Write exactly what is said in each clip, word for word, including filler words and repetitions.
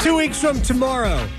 Two weeks from tomorrow,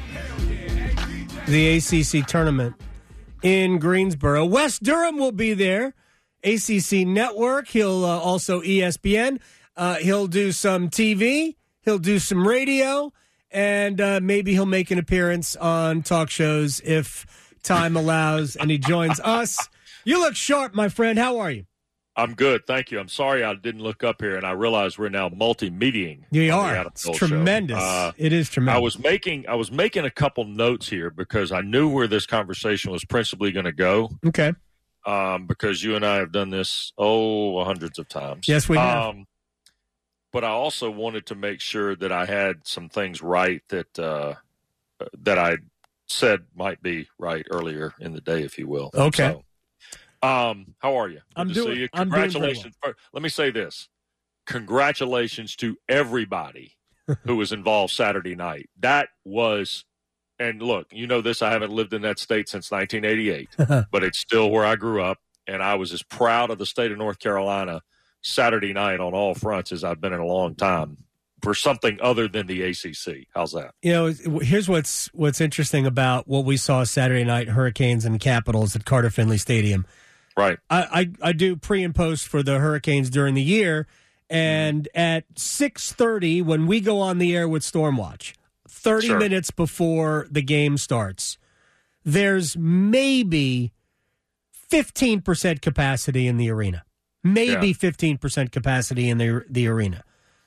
the A C C tournament in Greensboro. Wes Durham will be there. A C C Network. He'll uh, also E S P N. Uh, he'll do some T V. He'll do some radio. And uh, maybe he'll make an appearance on talk shows if time allows and he joins us. You look sharp, my friend. How are you? I'm good, thank you. I'm sorry I didn't look up here, and I realize we're now multi-meeting. You are. It's tremendous. Uh, it is tremendous. I was making I was making a couple notes here because I knew where this conversation was principally going to go. Okay. Um, because you and I have done this oh hundreds of times. Yes, we have. Um, but I also wanted to make sure that I had some things right that uh, that I said might be right earlier in the day, if you will. Okay. So, Um, how are you? Good I'm to doing. see you. I'm doing very Congratulations. well. Let me say this: congratulations to everybody who was involved Saturday night. That was, and look, you know this. I haven't lived in that state since nineteen eighty-eight, but it's still where I grew up, and I was as proud of the state of North Carolina Saturday night on all fronts as I've been in a long time for something other than the A C C. How's that? You know, here's what's what's interesting about what we saw Saturday night: Hurricanes and Capitals at Carter Finley Stadium. Right. I, I, I do pre and post for the Hurricanes during the year, and mm. at six thirty, when we go on the air with Stormwatch, thirty sure. minutes before the game starts, there's maybe fifteen percent capacity in the arena. Maybe yeah. fifteen percent capacity in the the arena.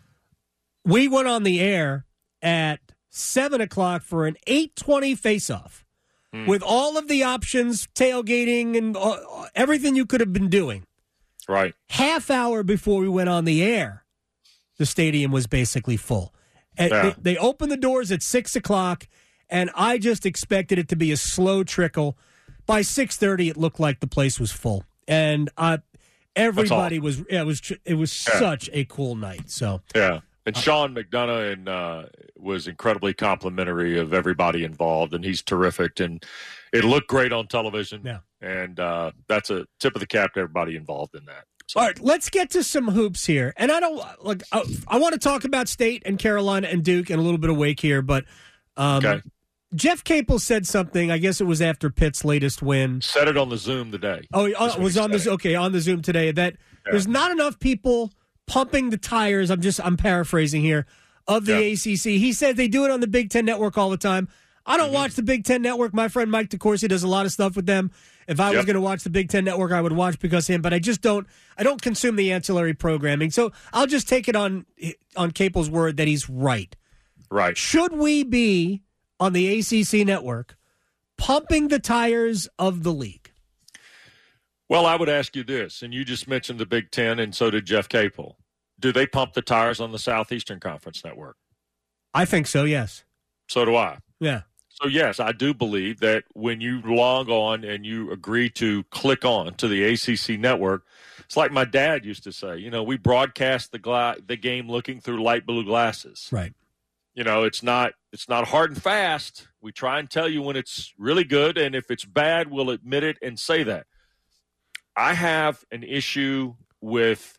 We went on the air at seven o'clock for an eight twenty faceoff. Mm. With all of the options, tailgating, and uh, everything you could have been doing. Right. Half hour before we went on the air, the stadium was basically full. And yeah. they, they opened the doors at six o'clock, and I just expected it to be a slow trickle. By six thirty, it looked like the place was full. And uh, everybody was, yeah, it was, it was yeah. such a cool night. So yeah. And Sean McDonough and, uh, was incredibly complimentary of everybody involved, and he's terrific. And it looked great on television. Yeah. And uh, that's a tip of the cap to everybody involved in that. So. All right, let's get to some hoops here. And I don't like. I, I want to talk about State and Carolina and Duke and a little bit of Wake here, but um, okay. Jeff Capel said something. I guess it was after Pitt's latest win. Said it on the Zoom today. Oh, it was on the okay on the Zoom today. That yeah. there's not enough people pumping the tires, I'm just I'm paraphrasing here, of the yeah. A C C. He said they do it on the Big Ten Network all the time. I don't mm-hmm. watch the Big Ten Network. My friend Mike DeCourcy does a lot of stuff with them. If I yep. was going to watch the Big Ten Network, I would watch because of him, but I just don't I don't consume the ancillary programming. So I'll just take it on on Capel's word that he's right. Right. Should we be on the A C C Network pumping the tires of the league? Well, I would ask you this, and you just mentioned the Big Ten, and so did Jeff Capel. Do they pump the tires on the Southeastern Conference Network? I think so, yes. So do I. Yeah. So, yes, I do believe that when you log on and you agree to click on to the A C C Network, it's like my dad used to say, you know, we broadcast the gla- the game looking through light blue glasses. Right. You know, it's not it's not hard and fast. We try and tell you when it's really good, and if it's bad, we'll admit it and say that. I have an issue with,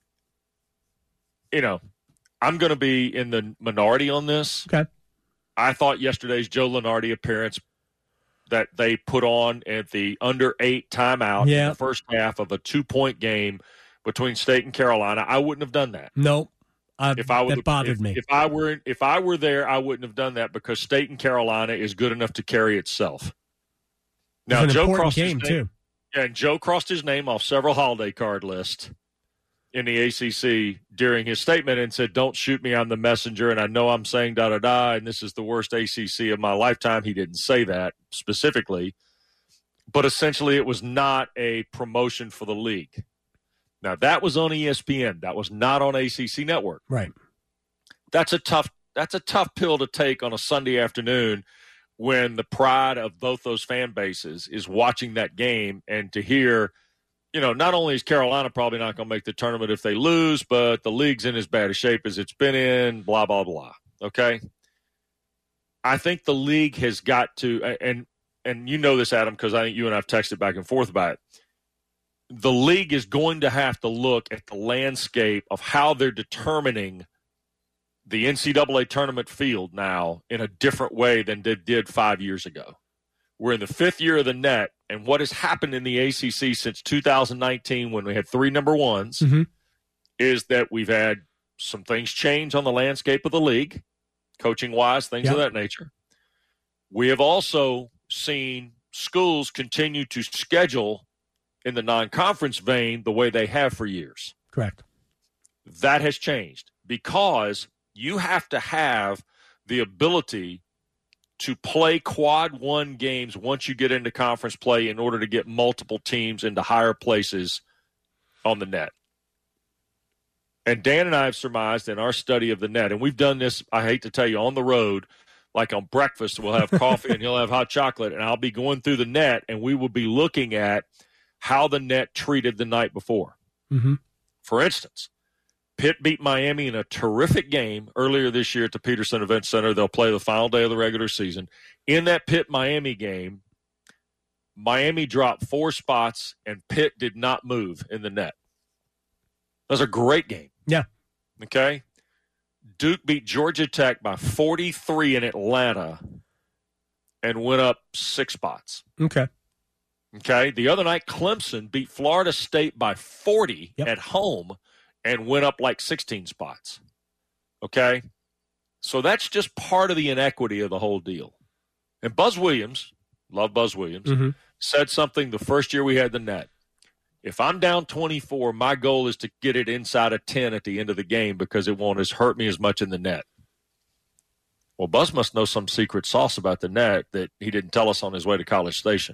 you know, I'm going to be in the minority on this. Okay. I thought yesterday's Joe Lunardi appearance that they put on at the under eight timeout yeah. in the first half of a two-point game between State and Carolina, I wouldn't have done that. Nope. Uh, if I would, that bothered if, me. If I were if I were there, I wouldn't have done that because State and Carolina is good enough to carry itself. Now, it's an Joe important crossed game his name, too. Yeah, and Joe crossed his name off several holiday card lists in the A C C during his statement and said, "Don't shoot me, I'm the messenger, and I know I'm saying da da da, and this is the worst A C C of my lifetime." He didn't say that specifically, but essentially it was not a promotion for the league. Now, that was on E S P N. That was not on A C C Network. Right. That's a tough that's a tough pill to take on a Sunday afternoon when the pride of both those fan bases is watching that game and to hear, you know, not only is Carolina probably not going to make the tournament if they lose, but the league's in as bad a shape as it's been in, blah, blah, blah. Okay? I think the league has got to, and and you know this, Adam, because I think you and I have texted back and forth about it. The league is going to have to look at the landscape of how they're determining the N C double A tournament field now in a different way than it did five years ago. We're in the fifth year of the net, and what has happened in the A C C since two thousand nineteen when we had three number ones mm-hmm. is that we've had some things change on the landscape of the league, coaching-wise, things yep. of that nature. We have also seen schools continue to schedule in the non-conference vein the way they have for years. Correct. That has changed because you have to have the ability to play quad one games once you get into conference play in order to get multiple teams into higher places on the net. And Dan and I have surmised in our study of the net, and we've done this, I hate to tell you, on the road, like on breakfast, we'll have coffee and he'll have hot chocolate, and I'll be going through the net, and we will be looking at how the net treated the night before. Mm-hmm. For instance, Pitt beat Miami in a terrific game earlier this year at the Peterson Event Center. They'll play the final day of the regular season. In that Pitt-Miami game, Miami dropped four spots, and Pitt did not move in the net. That was a great game. Yeah. Okay? Duke beat Georgia Tech by forty-three in Atlanta and went up six spots. Okay. Okay? The other night, Clemson beat Florida State by forty yep. at home and went up like sixteen spots. Okay? So that's just part of the inequity of the whole deal. And Buzz Williams, love Buzz Williams, mm-hmm. said something the first year we had the net. If I'm down twenty-four, my goal is to get it inside of ten at the end of the game because it won't as hurt me as much in the net. Well, Buzz must know some secret sauce about the net that he didn't tell us on his way to College Station.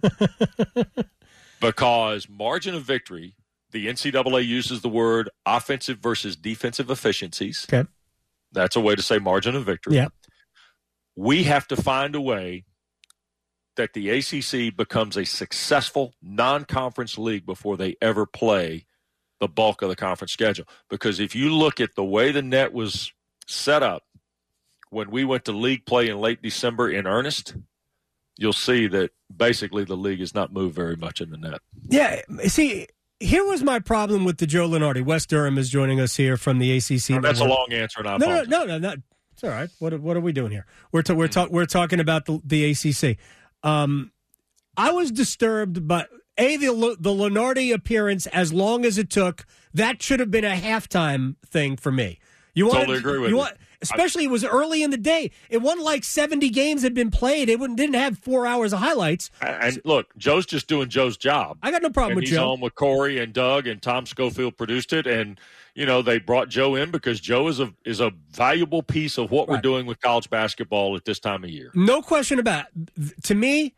Because margin of victory, the N C double A uses the word offensive versus defensive efficiencies. Okay. That's a way to say margin of victory. Yeah. We have to find a way that the A C C becomes a successful non-conference league before they ever play the bulk of the conference schedule. Because if you look at the way the net was set up when we went to league play in late December in earnest, you'll see that basically the league has not moved very much in the net. Yeah, see, here was my problem with the Joe Lunardi. Wes Durham is joining us here from the A C C. No, that's a long answer, and I no, no, no, no, no, it's all right. What what are we doing here? We're ta- we're ta- we're talking about the the A C C. Um, I was disturbed by a the the Lunardi appearance. As long as it took, that should have been a halftime thing for me. You totally wanted, agree with you. you. Want, especially, it was early in the day. It wasn't like seventy games had been played. It didn't have four hours of highlights. And look, Joe's just doing Joe's job. I got no problem and with he's Joe. He's on with Corey and Doug, and Tom Schofield produced it. And you know they brought Joe in because Joe is a is a valuable piece of what right. we're doing with college basketball at this time of year. No question about it. To me,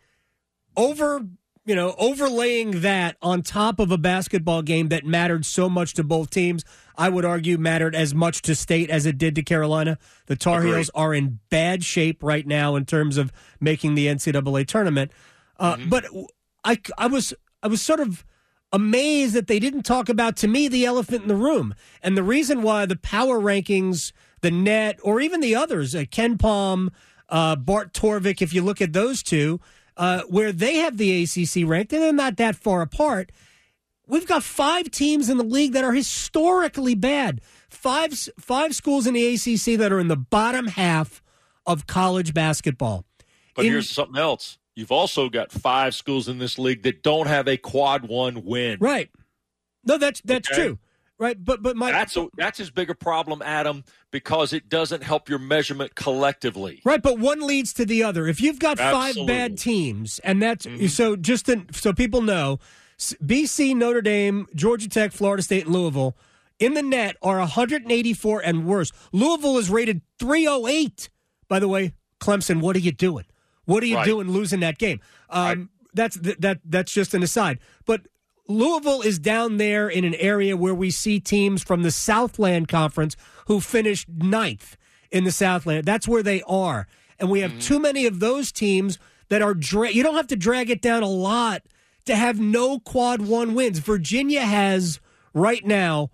over you know overlaying that on top of a basketball game that mattered so much to both teams, I would argue mattered as much to State as it did to Carolina. The Tar Agreed. Heels are in bad shape right now in terms of making the N C double A tournament. Uh, mm-hmm. But I, I was I was sort of amazed that they didn't talk about, to me, the elephant in the room. And the reason why the power rankings, the net, or even the others, uh, Ken Palm, uh, Bart Torvik, if you look at those two, uh, where they have the A C C ranked, and they're not that far apart. We've got five teams in the league that are historically bad. Five five schools in the A C C that are in the bottom half of college basketball. But in, here's something else. You've also got five schools in this league that don't have a quad one win. Right. No, that's that's okay? true. Right. But but my that's a, that's as big a problem, Adam, because it doesn't help your measurement collectively. Right, but one leads to the other. If you've got Absolutely. five bad teams, and that's mm-hmm. so just to, so people know, B C, Notre Dame, Georgia Tech, Florida State, and Louisville in the net are one eighty-four and worse. Louisville is rated three oh eight. By the way, Clemson, what are you doing? What are you right. doing losing that game? Um, right. That's that. That's just an aside. But Louisville is down there in an area where we see teams from the Southland Conference who finished ninth in the Southland. That's where they are. And we have mm-hmm. too many of those teams that are dra- – you don't have to drag it down a lot to have no quad one wins. Virginia has right now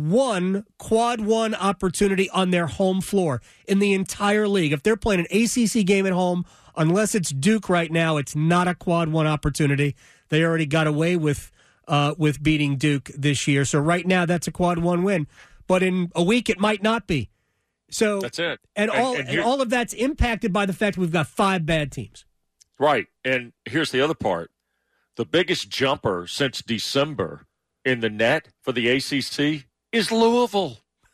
one quad one opportunity on their home floor in the entire league. If they're playing an A C C game at home, unless it's Duke right now, it's not a quad one opportunity. They already got away with uh, with beating Duke this year. So right now, that's a quad one win. But in a week, it might not be. So that's it. And, and all and, and all of that's impacted by the fact we've got five bad teams. Right. And here's the other part. The biggest jumper since December in the net for the A C C is Louisville.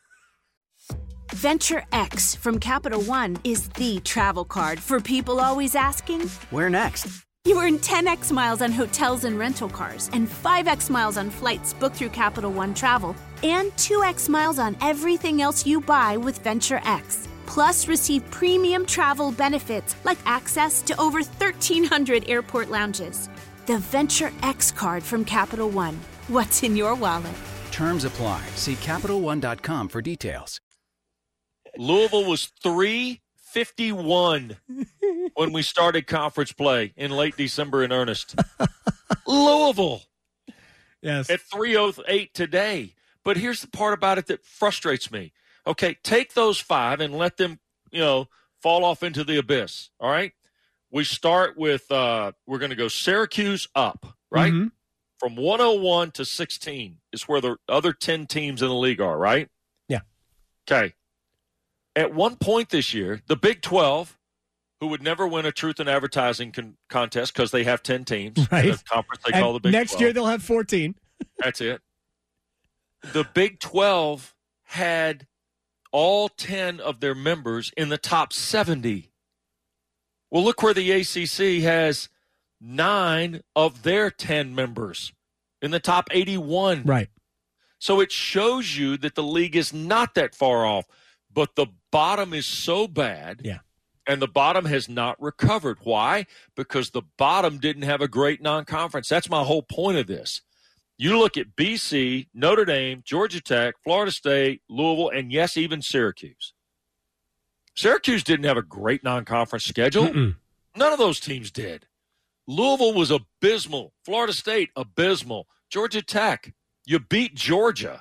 Venture X from Capital One is the travel card for people always asking, where next? You earn ten x miles on hotels and rental cars and five x miles on flights booked through Capital One Travel and two x miles on everything else you buy with Venture X. Plus, receive premium travel benefits like access to over thirteen hundred airport lounges. The Venture X card from Capital One. What's in your wallet? Terms apply. See Capital One dot com for details. Louisville was three fifty-one when we started conference play in late December in earnest. Louisville. Yes. At three oh eight today. But here's the part about it that frustrates me. Okay, take those five and let them, you know, fall off into the abyss, all right? We start with, uh, we're going to go Syracuse up, right? Mm-hmm. From one oh one to sixteen is where the other ten teams in the league are, right? Yeah. Okay. At one point this year, the Big twelve, who would never win a truth in advertising con- contest because they have ten teams, right? In a conference they and call the Big next twelve. year they'll have fourteen. That's it. The Big twelve had all ten of their members in the top seventy. Well, look where the A C C has nine of their ten members in the top eighty-one. Right. So it shows you that the league is not that far off, but the bottom is so bad. Yeah. And the bottom has not recovered. Why? Because the bottom didn't have a great non-conference. That's my whole point of this. You look at B C, Notre Dame, Georgia Tech, Florida State, Louisville, and yes, even Syracuse. Syracuse didn't have a great non-conference schedule. Mm-mm. None of those teams did. Louisville was abysmal. Florida State, abysmal. Georgia Tech, you beat Georgia,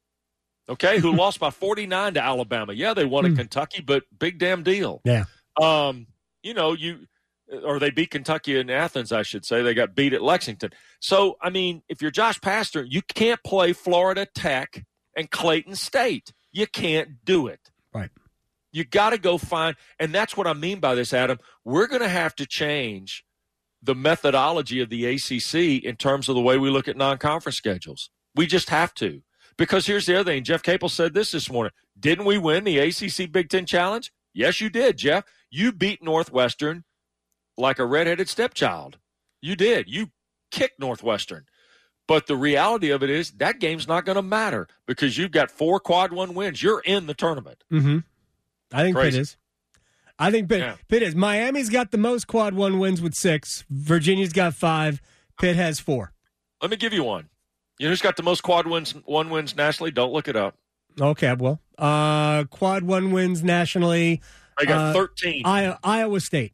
okay, who lost by forty-nine to Alabama. Yeah, they won at mm. Kentucky, but big damn deal. Yeah. Um, you know, you or they beat Kentucky in Athens, I should say. They got beat at Lexington. So, I mean, if you're Josh Pastner, you can't play Florida Tech and Clayton State. You can't do it. Right. You got to go find, and that's what I mean by this, Adam. We're going to have to change the methodology of the A C C in terms of the way we look at non-conference schedules. We just have to. Because here's the other thing. Jeff Capel said this this morning. Didn't we win the A C C Big Ten Challenge? Yes, you did, Jeff. You beat Northwestern like a redheaded stepchild. You did. You kicked Northwestern. But the reality of it is that game's not going to matter because you've got four quad one wins. You're in the tournament. Mm-hmm. I think Crazy. Pitt is. I think Pitt, Yeah. Pitt is. Miami's got the most quad one wins with six. Virginia's got five. Pitt has four. Let me give you one. You know who's got the most quad wins, one wins nationally? Don't look it up. Okay, well, uh, quad one wins nationally. They got uh, thirteen. I, Iowa State.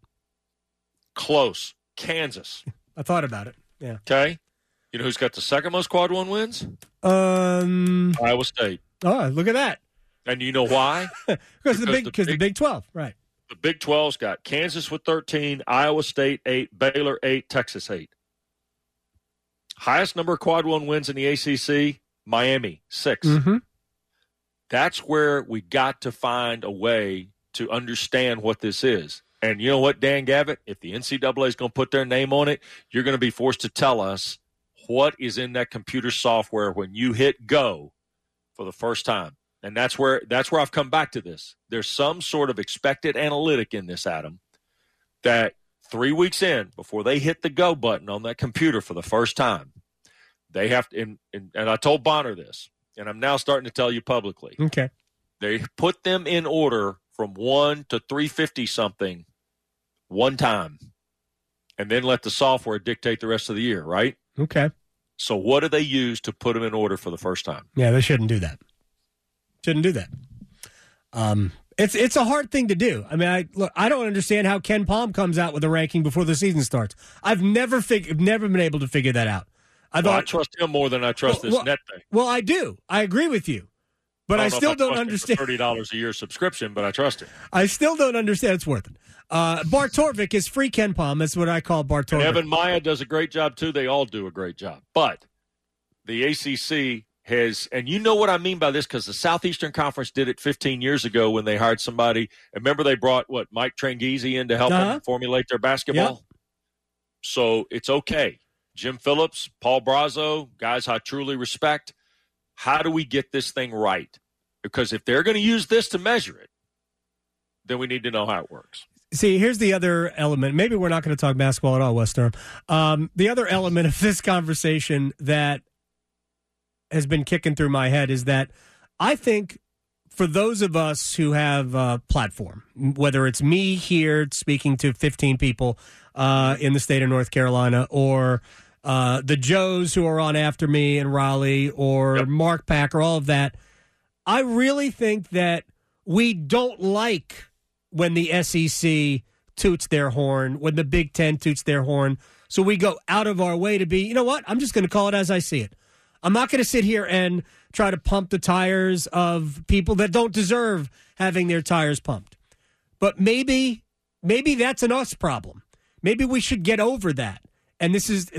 Close. Kansas. I thought about it. Yeah. Okay. You know who's got the second most quad one wins? Um. Iowa State. Oh, look at that. And you know why? Because the big, the because the big- Big Twelve, right? The Big twelve's got Kansas with thirteen, Iowa State eight, Baylor eight, Texas eight. Highest number of quad one wins in the A C C, Miami six. Mm-hmm. That's where we got to find a way to understand what this is. And you know what, Dan Gavitt? If the N C double A is going to put their name on it, you're going to be forced to tell us what is in that computer software when you hit go for the first time. And that's where that's where I've come back to this. There's some sort of expected analytic in this, Adam, that three weeks in, before they hit the go button on that computer for the first time, they have to, and, and, and I told Bonner this, and I'm now starting to tell you publicly. Okay. They put them in order from one to three fifty something one time, and then let the software dictate the rest of the year, right? Okay. So what do they use to put them in order for the first time? Yeah, they shouldn't do that. Shouldn't do that. Um, it's it's a hard thing to do. I mean, I look. I don't understand how Ken Palm comes out with a ranking before the season starts. I've never fig- never been able to figure that out. I Well, I thought. trust him more than I trust Well, this well, net thing. Well, I do. I agree with you, but I, don't know still if don't trust him for understand. thirty dollars a year subscription, but I trust him. I still don't understand. It's worth it. Uh, Bart Torvik is free Ken Palm. That's what I call Bart And Torvik. Evan Maya does a great job, too. They all do a great job. But the A C C has, and you know what I mean by this because the Southeastern Conference did it fifteen years ago when they hired somebody. Remember they brought, what, Mike Tranghese in to help uh-huh. them formulate their basketball? Yep. So it's okay. Jim Phillips, Paul Brazo, guys I truly respect. How do we get this thing right? Because if they're going to use this to measure it, then we need to know how it works. See, here's the other element. Maybe we're not going to talk basketball at all, Wes Durham. Um, the other element of this conversation that has been kicking through my head is that I think for those of us who have a platform, whether it's me here speaking to fifteen people uh, in the state of North Carolina or uh, the Joes who are on after me in Raleigh or yep. Mark Packer, all of that, I really think that we don't like when the S E C toots their horn, when the Big Ten toots their horn. So we go out of our way to be, you know what, I'm just going to call it as I see it. I'm not going to sit here and try to pump the tires of people that don't deserve having their tires pumped. But maybe, maybe that's an us problem. Maybe we should get over that. And this is,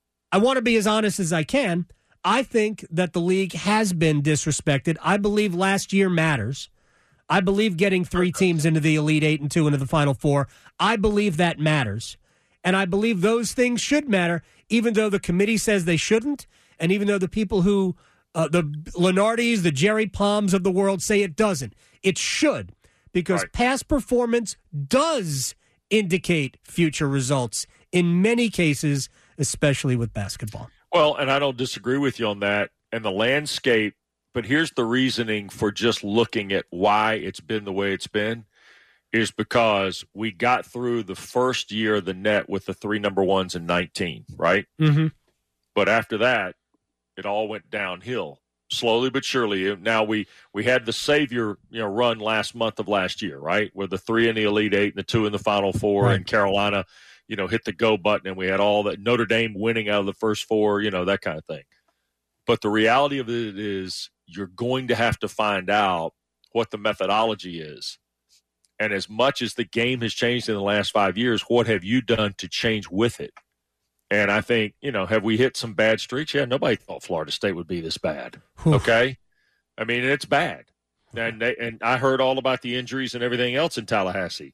I want to be as honest as I can. I think that the league has been disrespected. I believe last year matters. I believe getting three teams into the Elite Eight and two into the Final Four, I believe that matters. And I believe those things should matter, even though the committee says they shouldn't. And even though the people who, uh, the Lenardis, the Jerry Palms of the world say it doesn't, it should, because right. past performance does indicate future results in many cases, especially with basketball. Well, and I don't disagree with you on that. And the landscape, but here's the reasoning for just looking at why it's been the way it's been, is because we got through the first year of the net with the three number ones in nineteen, right? Mm-hmm. But after that, it all went downhill, slowly but surely. Now we, we had the savior, you know, run last month of last year, right, where the three in the Elite Eight and the two in the Final Four, right. and Carolina, you know, hit the go button, and we had all that, Notre Dame winning out of the first four, you know, that kind of thing. But the reality of it is you're going to have to find out what the methodology is. And as much as the game has changed in the last five years, what have you done to change with it? And I think, you know, have we hit some bad streaks? Yeah, nobody thought Florida State would be this bad. Okay? I mean, it's bad. And they, and I heard all about the injuries and everything else in Tallahassee.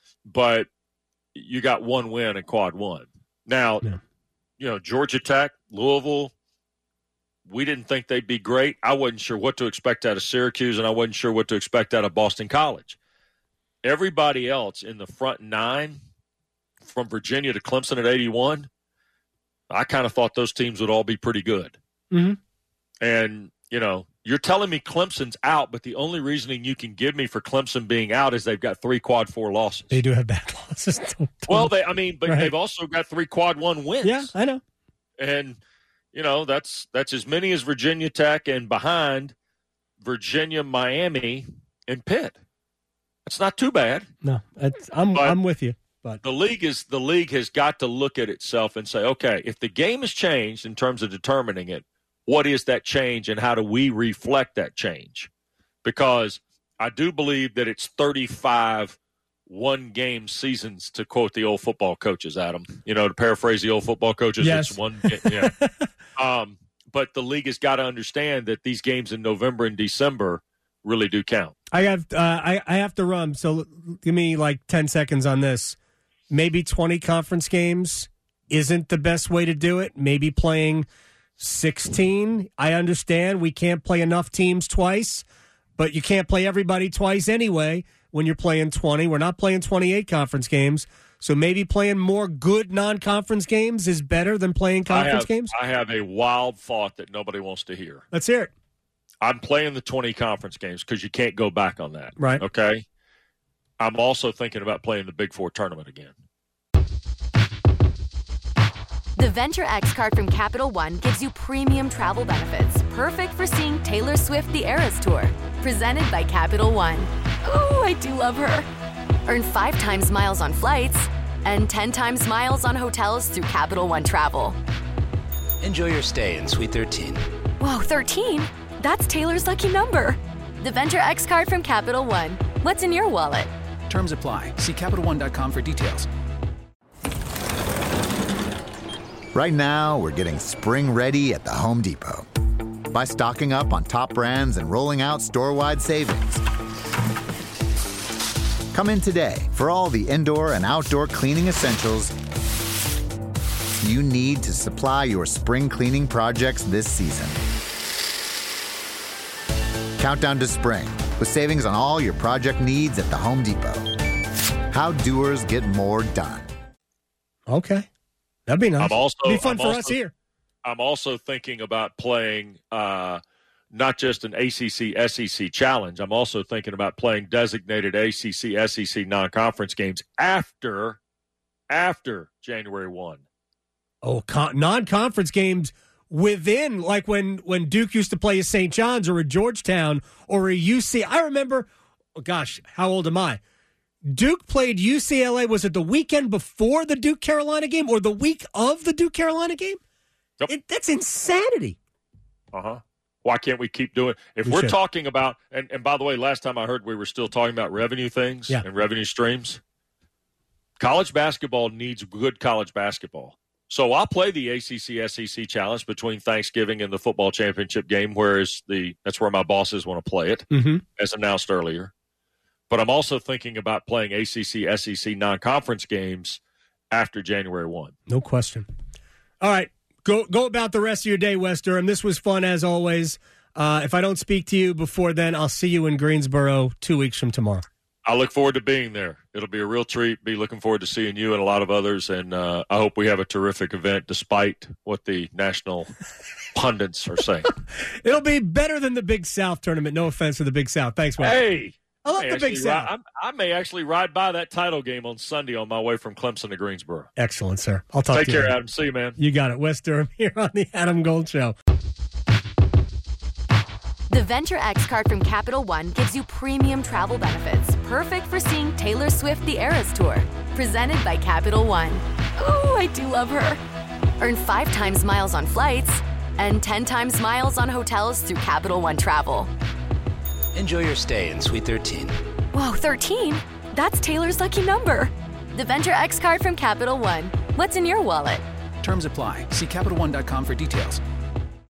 But you got one win in quad one. Now, yeah. you know, Georgia Tech, Louisville, we didn't think they'd be great. I wasn't sure what to expect out of Syracuse, and I wasn't sure what to expect out of Boston College. Everybody else in the front nine, from Virginia to Clemson at eighty-one, I kind of thought those teams would all be pretty good. Mm-hmm. And, you know, you're telling me Clemson's out, but the only reasoning you can give me for Clemson being out is they've got three quad four losses. They do have bad losses. Well, they, I mean, but right. they've also got three quad one wins. Yeah, I know. And, you know, that's that's as many as Virginia Tech, and behind Virginia, Miami, and Pitt. That's not too bad. No, it's, I'm but I'm with you. But the league is the league has got to look at itself and say, okay, if the game has changed in terms of determining it, what is that change, and how do we reflect that change? Because I do believe that it's thirty-five one-game seasons, to quote the old football coaches, Adam. You know, to paraphrase the old football coaches, yes. it's one. Yeah. um, but the league has got to understand that these games in November and December really do count. I have uh, I, I have to run, so give me like ten seconds on this. Maybe twenty conference games isn't the best way to do it. Maybe playing sixteen. I understand we can't play enough teams twice, but you can't play everybody twice anyway when you're playing twenty. We're not playing twenty-eight conference games, so maybe playing more good non-conference games is better than playing conference I have, games? I have a wild thought that nobody wants to hear. Let's hear it. I'm playing the twenty conference games because you can't go back on that. Right. Okay? I'm also thinking about playing the Big Four tournament again. The Venture X card from Capital One gives you premium travel benefits, perfect for seeing Taylor Swift the Eras Tour. Presented by Capital One. Ooh, I do love her. Earn five times miles on flights and ten times miles on hotels through Capital One Travel. Enjoy your stay in Suite thirteen. Whoa, thirteen? That's Taylor's lucky number. The Venture X card from Capital One. What's in your wallet? Terms apply. See Capital One dot com for details. Right now, we're getting spring ready at the Home Depot. by stocking up on top brands and rolling out store-wide savings. Come in today for all the indoor and outdoor cleaning essentials you need to supply your spring cleaning projects this season. Countdown to spring with savings on all your project needs at the Home Depot. How doers get more done. Okay. That'd be nice. I'm also, It'd be fun I'm for also, us here. I'm also thinking about playing uh, not just an A C C S E C challenge. I'm also thinking about playing designated A C C S E C non-conference games after after January first. Oh, con- non-conference games within, like when, when Duke used to play a Saint John's or a Georgetown or a U C. I remember, oh gosh, how old am I? Duke played U C L A. Was it the weekend before the Duke-Carolina game or the week of the Duke-Carolina game? Yep. It, that's insanity. Uh-huh. Why can't we keep doing If We we're should. talking about, and, and by the way, last time I heard we were still talking about revenue things Yeah. and revenue streams. College basketball needs good college basketball. So I'll play the A C C S E C challenge between Thanksgiving and the football championship game, whereas the that's where my bosses want to play it, Mm-hmm. as announced earlier. But I'm also thinking about playing A C C S E C non-conference games after January first. No question. All right. Go go about the rest of your day, West Durham. This was fun as always. Uh, if I don't speak to you before then, I'll see you in Greensboro two weeks from tomorrow. I look forward to being there. It'll be a real treat. Be looking forward to seeing you and a lot of others. And uh, I hope we have a terrific event despite what the national pundits are saying. It'll be better than the Big South tournament. No offense to the Big South. Thanks, West. Hey, I love may the Big actually South. ri- I'm- I may actually ride by that title game on Sunday on my way from Clemson to Greensboro. Excellent, sir. I'll talk Take to you care, later. Adam. See you, man. You got it. West Durham here on the Adam Gold Show. The Venture X card from Capital One gives you premium travel benefits, perfect for seeing Taylor Swift the Eras Tour. Presented by Capital One. Ooh, I do love her. Earn five times miles on flights and ten times miles on hotels through Capital One Travel. Enjoy your stay in Suite thirteen. Whoa, thirteen? That's Taylor's lucky number. The Venture X card from Capital One. What's in your wallet? Terms apply. See Capital One dot com for details.